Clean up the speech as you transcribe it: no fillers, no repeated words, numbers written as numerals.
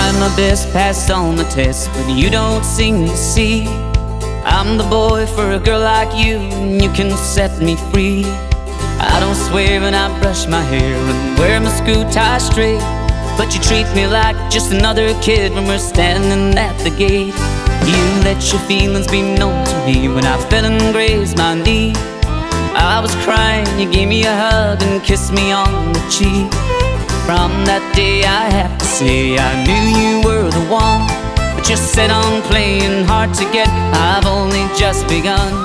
trying my best, passed on the test, but you don't seem to see I'm the boy for a girl like you, and you can set me free. I don't swear when I brush my hair and wear my screw tie straight, but you treat me like just another kid when we're standing at the gate. You let your feelings be known to me when I fell and grazed my knee. I was crying, you gave me a hug and kissed me on the cheek. From that day I have to say I knew you were the one, but you're set on playing hard to get. I've only just begun.